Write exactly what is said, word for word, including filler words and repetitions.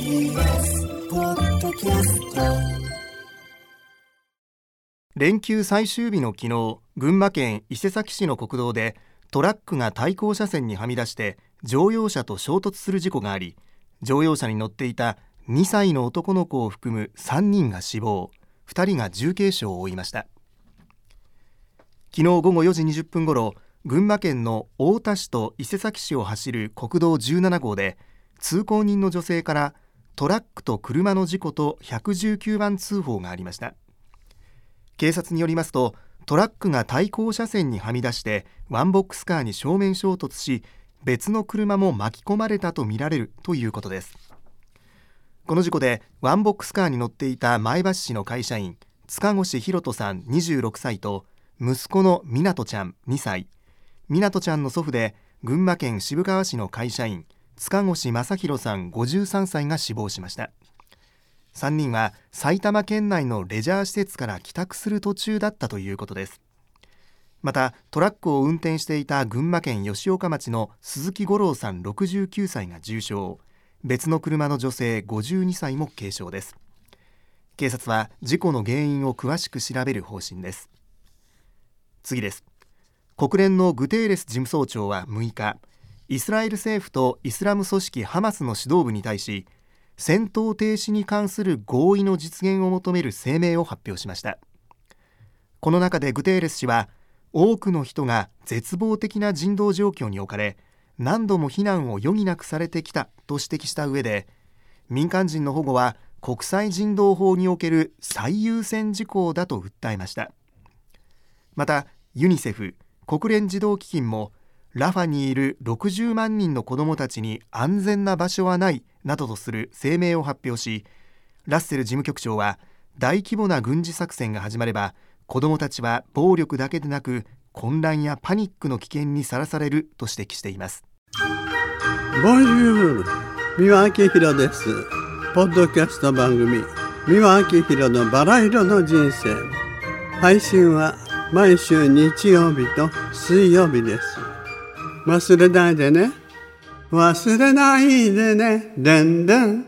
ビーエス ポッドキャスト。 連休最終日の昨日、群馬県伊勢崎市の国道でトラックが対向車線にはみ出して乗用車と衝突する事故があり、乗用車に乗っていたにさいの男の子を含むさんにんが死亡、ふたりが重軽傷を負いました。昨日午後よじにじゅっぷんごろ、群馬県の太田市と伊勢崎市を走る国道じゅうななごうで、通行人の女性からトラックと車の事故とひゃくじゅうきゅうばん通報がありました。警察によりますと、トラックが対向車線にはみ出してワンボックスカーに正面衝突し、別の車も巻き込まれたとみられるということです。この事故でワンボックスカーに乗っていた前橋市の会社員塚越博人さんにじゅうろくさいと息子の湊ちゃんにさい、湊ちゃんの祖父で群馬県渋川市の会社員塚越正弘さんごじゅうさんさいが死亡しました。さんにんは埼玉県内のレジャー施設から帰宅する途中だったということです。またトラックを運転していた群馬県吉岡町の鈴木五郎さんろくじゅうきゅうさいが重傷、別の車の女性ごじゅうにさいも軽傷です。警察は事故の原因を詳しく調べる方針です。次です。国連のグテーレス事務総長はむいか、イスラエル政府とイスラム組織ハマスの指導部に対し、戦闘停止に関する合意の実現を求める声明を発表しました。この中でグテーレス氏は、多くの人が絶望的な人道状況に置かれ、何度も非難を余儀なくされてきたと指摘した上で、民間人の保護は国際人道法における最優先事項だと訴えました。またユニセフ国連児童基金も、ラファにいるろくじゅうまんにんの子どもたちに安全な場所はないなどとする声明を発表し、ラッセル事務局長は、大規模な軍事作戦が始まれば子どもたちは暴力だけでなく混乱やパニックの危険にさらされると指摘しています。 ボンジュール、三輪明宏です。ポッドキャスト番組三輪明宏のバラ色の人生、配信は毎週日曜日と水曜日です。忘れないでね、忘れないでね、でんでん。